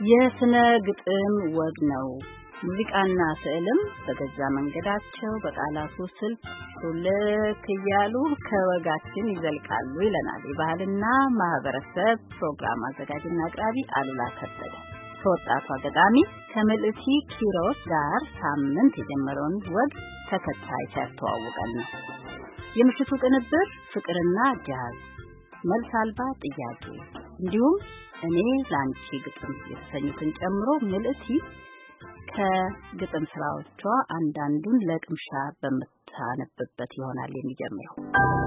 የስነ ግጥም ወግ ነው። ሙዚቃና ስዕልም በገዛ መንገዳቸው በቃላቱ ስልት ልክ እያሉ ከወጋችን ይዘልቃሉ ይለናል የባህልና ማህበረሰብ ፕሮግራም አዘጋጅና አቅራቢ አሉላ ከበደ። ተወጣቷ ገጣሚ ከመልእክቲ ኪሮስ ጋር ሳምንት የጀመረውን ወግ ተከታይ ሲያስተዋውቀን ነው። የምሽቱ ቅንብር ፍቅርና ጃዝ፣ መልስ አልባ ጥያቄ እንዲሁም እኔ ላንቺ ግጥም የተሰኙትን ጨምሮ መልእክቲ ከግጥም ስራዎቿ አንዳንዱን ለቅምሻ በመታነብበት ይሆናል የሚጀምረው።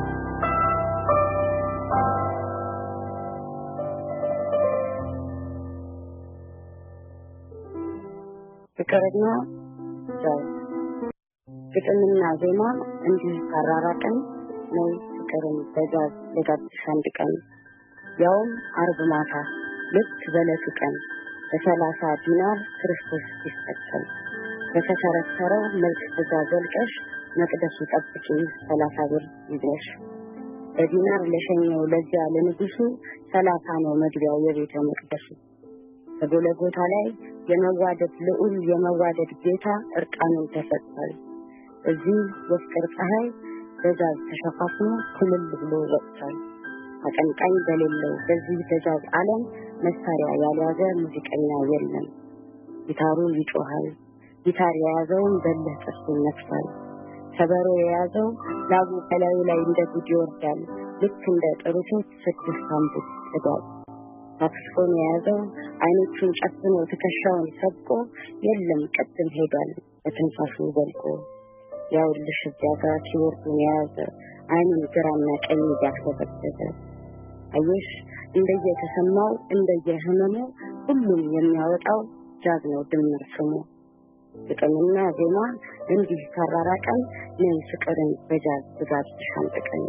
ፍቅርና ጃዝ ግጥምና ዜማ እንዲህ ተራራቀን ነው። ፍቅርን በጃዝ ለጋብቻ አንድ ቀን ያውም አርብ ማታ ልክ በለቱ ቀን በ30 ዲናር ክርስቶስ ይፈጸም በተተረተረው መልክ ተዛዘልቀሽ መቅደሱ ጠብቂ 30 ብር ይዘሽ በዲናር ለሸኘው ለዚያ ለንጉሱ 30 ነው መግቢያው የቤተ መቅደሱ። በጎልጎታ ላይ የመዋደድ ልዑል የመዋደድ ጌታ እርቃኑን ተሰጥቷል። እዚህ የፍቅር ፀሐይ በጃዝ ተሸፋፍኖ ኩልል ብሎ ወጥቷል። አቀንቃኝ በሌለው በዚህ በጃዝ ዓለም መሳሪያ ያልያዘ ሙዚቀኛ የለም። ጊታሩ ይጮሃል፣ ጊታር የያዘውን በለህ ጥርሱን ነክሷል። ከበሮ የያዘው ላቡ ከላዩ ላይ እንደ ጉድ ይወርዳል። ልክ እንደ ጥሩ ሴት 6 አምቡት ጥዷል። ሳክስፎን የያዘው አይኖቹን ጨፍኖ ትከሻውን ሰብቆ የለም ቅድም ሄዷል በትንፋሹ ዘልቆ። ያውልሽ እዚያ ጋር ኪቦርዱን የያዘ አይኑን ግራና ቀኝ ያስበበበ አየሽ እንደየተሰማው እንደየህመሙ ሁሉም የሚያወጣው ጃዝ ነው ድምር ስሙ። ግጥምና ዜማ እንዲህ ተራራቀን ነው ፍቅርን በጃዝ ብዛት ሻንጥቀን።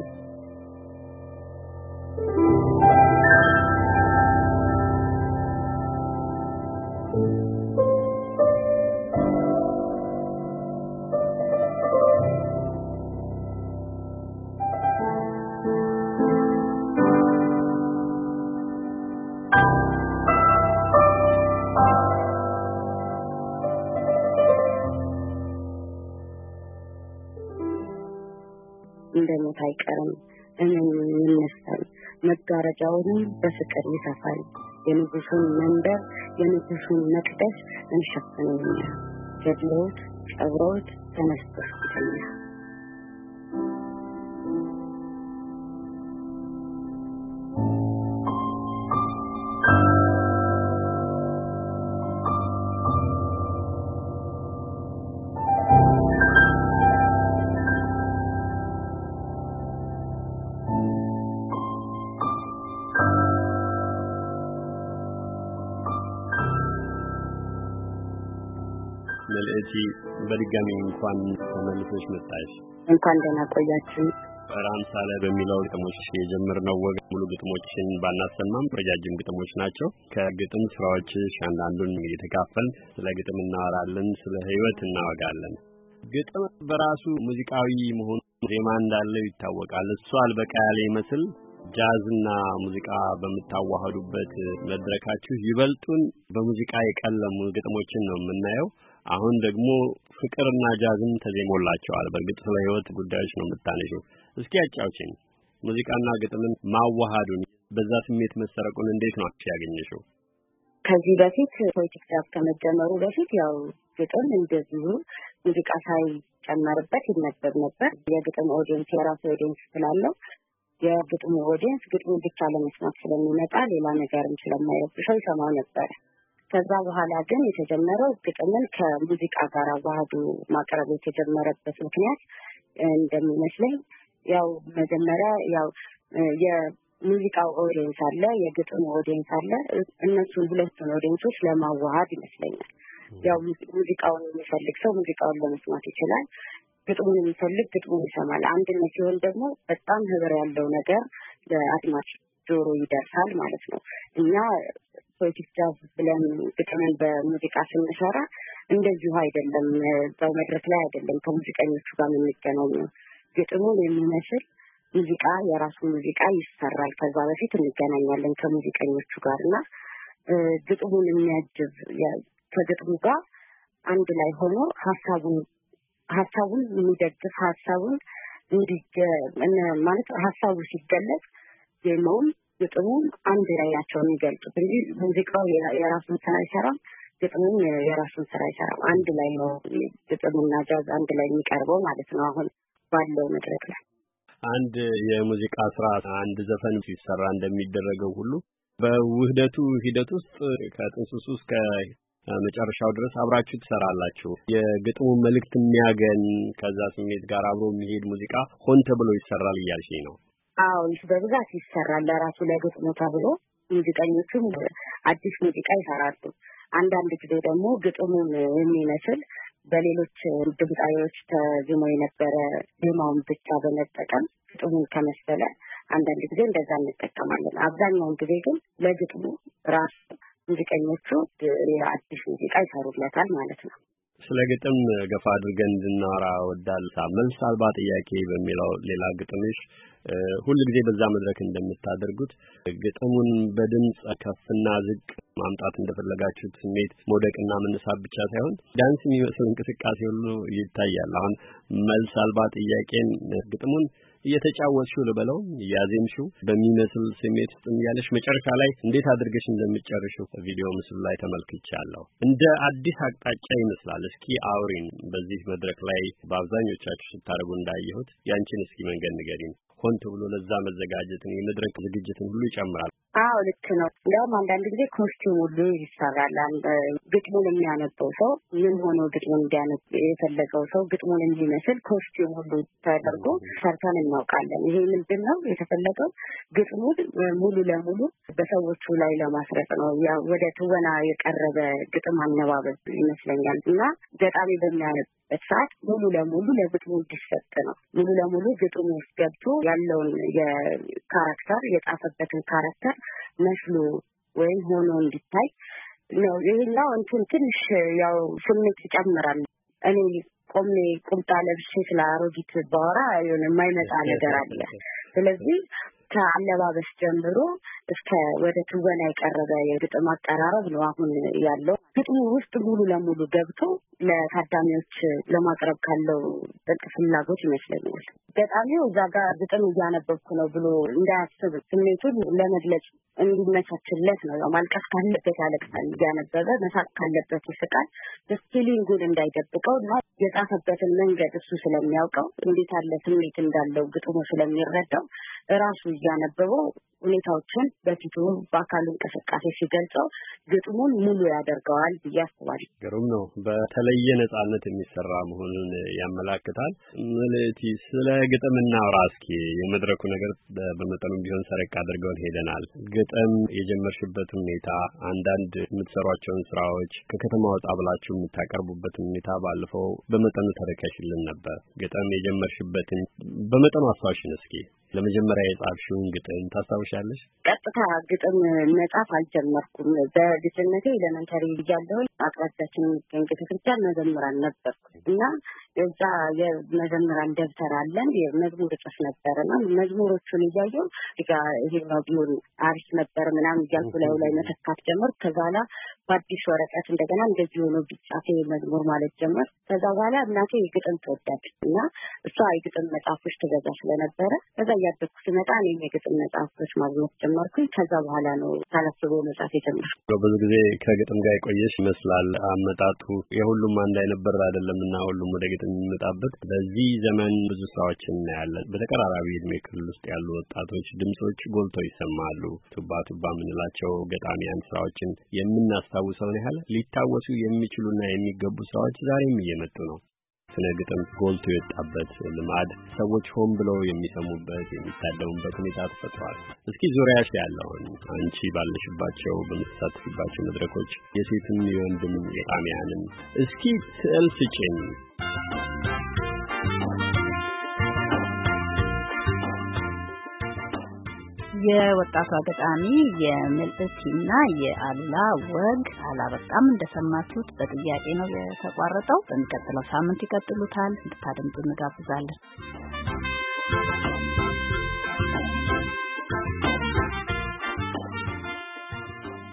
እንደሞት አይቀርም እንነሳል መጋረጃውን በፍቅር ይሰፋል። የንጉሱን መንበር የንጉሱን መቅደስ እንሸፍነውና ገድሎት ቀብሮት ተነስተሽ ተኛ። መልእክቲ በድጋሚ እንኳን ተመልሰሽ መጣሽ። እንኳን ደህና ቆያችሁ። ራምሳለ በሚለው ግጥሞች የጀመርነው ወግ ሙሉ ግጥሞችን ባናሰማም ረጃጅም ግጥሞች ናቸው። ከግጥም ስራዎችሽ አንዳንዱን እየተካፈልን ስለ ግጥም እናወራለን፣ ስለ ህይወት እናወጋለን። ግጥም በራሱ ሙዚቃዊ መሆኑ ዜማ እንዳለው ይታወቃል። እሱ አልበቃ ያለ ይመስል ጃዝና ሙዚቃ በመታዋሃዱበት መድረካችሁ ይበልጡን በሙዚቃ የቀለሙ ግጥሞችን ነው የምናየው። አሁን ደግሞ ፍቅርና ጃዝም ተዜሞላቸዋል። በእርግጥ ስለ ህይወት ጉዳዮች ነው የምታነሺው። እስኪ አጫውቺኝ ሙዚቃና ግጥምን ማዋሃዱን፣ በዛ ስሜት መሰረቁን እንዴት ነው ያገኘሽው? ከዚህ በፊት ፖለቲክ ጃዝ ከመጀመሩ በፊት ያው ግጥም እንደዚሁ ሙዚቃ ሳይጨመርበት ይነበብ ነበር። የግጥም ኦዲየንስ የራሱ ኦዲየንስ ስላለው የግጥሙ ኦዲየንስ ግጥሙን ብቻ ለመስማት ስለሚመጣ ሌላ ነገርም ስለማይረብሸው ይሰማው ነበር። ከዛ በኋላ ግን የተጀመረው ግጥምን ከሙዚቃ ጋር አዋህዶ ማቅረብ የተጀመረበት ምክንያት እንደሚመስለኝ ያው መጀመሪያ ያው የሙዚቃው ኦዲየንስ አለ፣ የግጥሙ ኦዲየንስ አለ። እነሱን ሁለቱን ኦዲየንሶች ለማዋሃድ ይመስለኛል። ያው ሙዚቃውን የሚፈልግ ሰው ሙዚቃውን ለመስማት ይችላል፣ ግጥሙን የሚፈልግ ግጥሙን ይሰማል። አንድነት ሲሆን ደግሞ በጣም ህብር ያለው ነገር ለአድማጭ ጆሮ ይደርሳል ማለት ነው። እኛ ፖለቲክ ጃዝ ብለን ግጥምን በሙዚቃ ስንሰራ እንደዚሁ አይደለም፣ በመድረክ ላይ አይደለም ከሙዚቀኞቹ ጋር የምንገናኘው። ግጥሙን የሚመስል ሙዚቃ የራሱ ሙዚቃ ይሰራል። ከዛ በፊት እንገናኛለን ከሙዚቀኞቹ ጋርና ግጥሙን የሚያጅብ ከግጥሙ ጋር አንድ ላይ ሆኖ ሐሳቡን የሚደግፍ ሐሳቡን ማለት ሐሳቡ ሲገለጽ ዜማውም ግጥሙም አንድ ላይ ናቸው የሚገልጹት እንጂ ሙዚቃው የራሱን ስራ አይሰራም፣ ግጥሙም የራሱን ስራ አይሰራም። አንድ ላይ ነው ግጥሙና ጃዝ አንድ ላይ የሚቀርበው ማለት ነው። አሁን ባለው መድረክ ላይ አንድ የሙዚቃ ስራ አንድ ዘፈን ሲሰራ እንደሚደረገው ሁሉ በውህደቱ ሂደት ውስጥ ከጥንስሱ እስከ መጨረሻው ድረስ አብራችሁ ትሰራላችሁ። የግጥሙን መልእክት የሚያገኝ ከዛ ስሜት ጋር አብሮ የሚሄድ ሙዚቃ ሆን ተብሎ ይሰራል እያልሽኝ ነው? አዎ በብዛት ይሰራል። ለራሱ ለግጥሙ ተብሎ ሙዚቀኞቹም አዲስ ሙዚቃ ይሰራሉ። አንዳንድ ጊዜ ደግሞ ግጥሙን የሚመስል በሌሎች ድምፃዊዎች ተዜሞ የነበረ ዜማውን ብቻ በመጠቀም ግጥሙን ከመሰለ አንዳንድ ጊዜ እንደዛ እንጠቀማለን። አብዛኛውን ጊዜ ግን ለግጥሙ ራሱ ሙዚቀኞቹ አዲስ ሙዚቃ ይሰሩለታል ማለት ነው። ስለ ግጥም ገፋ አድርገን እንድናወራ እወዳለሁ። መልስ አልባ ጥያቄ በሚለው ሌላ ግጥምሽ ሁሉ ጊዜ በዛ መድረክ እንደምታደርጉት ግጥሙን በድምጽ ከፍና ዝቅ ማምጣት እንደፈለጋችሁት ስሜት መውደቅና መነሳት ብቻ ሳይሆን ዳንስ የሚመስል እንቅስቃሴ ሁሉ ይታያል። አሁን መልስ አልባ ጥያቄን ግጥሙን እየተጫወትሽው ልበለው ያዜምሽው በሚመስል ስሜት ውስጥ ያለሽ መጨረሻ ላይ እንዴት አድርገሽ እንደምትጨርሽው ቪዲዮ ምስሉ ላይ ተመልክቻለሁ። እንደ አዲስ አቅጣጫ ይመስላል። እስኪ አውሪን በዚህ መድረክ ላይ በአብዛኞቻችሁ ስታደርጉ እንዳየሁት ያንቺን እስኪ መንገድ ንገሪን። ሆን ተብሎ ለዛ መዘጋጀትን የመድረክ ዝግጅትን ሁሉ ይጨምራል። አዎ ልክ ነው። እንዲያውም አንዳንድ ጊዜ ኮስቲዩም ሁሉ ይሰራል። ግጥሙን የሚያነበው ሰው ምን ሆኖ ግጥሙን እንዲያነብ የፈለገው ሰው ግጥሙን የሚመስል ኮስቲዩም ሁሉ ተደርጎ ሰርተን እናውቃለን። ይሄ ምንድን ነው የተፈለገው? ግጥሙን ሙሉ ለሙሉ በሰዎቹ ላይ ለማስረጥ ነው። ያው ወደ ትወና የቀረበ ግጥም አነባበብ ይመስለኛል እና ገጣሚ በሚያነብ በሰዓት ሙሉ ለሙሉ ለግጥሙ እንዲሰጥ ነው። ሙሉ ለሙሉ ግጥሙ ውስጥ ገብቶ ያለውን የካራክተር የጻፈበትን ካራክተር መስሎ ወይም ሆኖ እንዲታይ ነው። ይሄኛው ትንሽ ያው ስሜት ይጨምራል። እኔ ቆሜ ቁምጣ ለብሼ ስለ አሮጊት ባወራ የሆነ የማይመጣ ነገር አለ። ስለዚህ ከአለባበስ ጀምሮ እስከ ወደ ትወና የቀረበ የግጥም አቀራረብ ነው አሁን ያለው። ግጥሙ ውስጥ ሙሉ ለሙሉ ገብቶ ለታዳሚዎች ለማቅረብ ካለው ጥልቅ ፍላጎት ይመስለኛል። ገጣሚው እዛ ጋር ግጥም እያነበብኩ ነው ብሎ እንዳያስብ ስሜቱን ለመግለጽ እንዲመቻችለት ነው። ማልቀስ ካለበት ያለቅሳል እያነበበ፣ መሳቅ ካለበት ይስቃል። ስቲሊንጉን እንዳይደብቀው እና የጻፈበትን መንገድ እሱ ስለሚያውቀው እንዴት ያለ ስሜት እንዳለው ግጥሙ ስለሚረዳው ራሱ እያነበበው ሁኔታዎችን በፊቱ በአካሉ እንቅስቃሴ ሲገልጸው ግጥሙን ሙሉ ያደርገዋል ብዬ አስባለሁ። ግሩም ነው። በተለየ ነጻነት የሚሰራ መሆኑን ያመላክታል። ምልእቲ ስለ ግጥም እናውራ እስኪ። የመድረኩ ነገር በመጠኑም ቢሆን ሰረቅ አድርገውን ሄደናል። ግጥም የጀመርሽበት ሁኔታ፣ አንዳንድ የምትሰሯቸውን ስራዎች ከከተማ ወጣ ብላችሁ የምታቀርቡበትን ሁኔታ ባለፈው በመጠኑ ተረካሽልን ነበር። ግጥም የጀመርሽበትን በመጠኑ አስታውሽን እስኪ። ለመጀመሪያ የጻፍሽውን ግጥም ታስታውሻለሽ? ቀጥታ ግጥም መጻፍ አልጀመርኩም። በልጅነቴ ኤሌመንተሪ እያለሁ አቅራቢያችን የሚገኝ ቤተክርስቲያን መዘምራን ነበርኩ እና እዛ የመዘምራን ደብተር አለን። የመዝሙር ጽፍ ነበርና መዝሙሮቹን እያየሁ ይሄኛው ቢሆን አሪፍ ነበር ምናምን እያልኩ ላይ መተካት ጀመርኩ። ከዛ በኋላ በአዲስ ወረቀት እንደገና እንደዚህ ሆኖ ቢጻፍ መዝሙር ማለት ጀመርኩ። ከዛ በኋላ እናቴ የግጥም ትወዳለች እና እሷ የግጥም መጽሐፎች ትገዛ ስለነበረ ከዛ እያደኩ ስመጣ እኔም የግጥም መጽሐፎች ማግኘት ጀመርኩኝ። ከዛ በኋላ ነው ሳላስበው መጽሐፍ የጀመርኩት። ብዙ ጊዜ ከግጥም ጋር የቆየሽ ይመስላል አመጣጡ። የሁሉም አንድ አይነት በር አይደለምና ሁሉም ወደ ግጥም የሚመጣበት። በዚህ ዘመን ብዙ ስራዎችን እናያለን። በተቀራራቢ እድሜ ክልል ውስጥ ያሉ ወጣቶች ድምጾች ጎልተው ይሰማሉ። ቱባ የምንላቸው ገጣሚያን ስራዎችን የምናስታውሰውን ያህል ሊታወሱ የሚችሉና የሚገቡ ስራዎች ዛሬም እየመጡ ነው። ስነ ግጥም ጎልቶ የወጣበት ልማድ ሰዎች ሆን ብለው የሚሰሙበት የሚታደሙበት ሁኔታ ተፈጥሯል። እስኪ ዙሪያሽ ያለውን አንቺ ባለሽባቸው በምትሳተፊባቸው መድረኮች የሴትም የወንድም ገጣሚያንን እስኪ ስዕል ስጪኝ። የወጣቷ ገጣሚ የምልእቲና የአሉላ ወግ አላበቃም። እንደሰማችሁት በጥያቄ ነው የተቋረጠው። በሚቀጥለው ሳምንት ይቀጥሉታል። እንድታደምጡ እንጋብዛለን።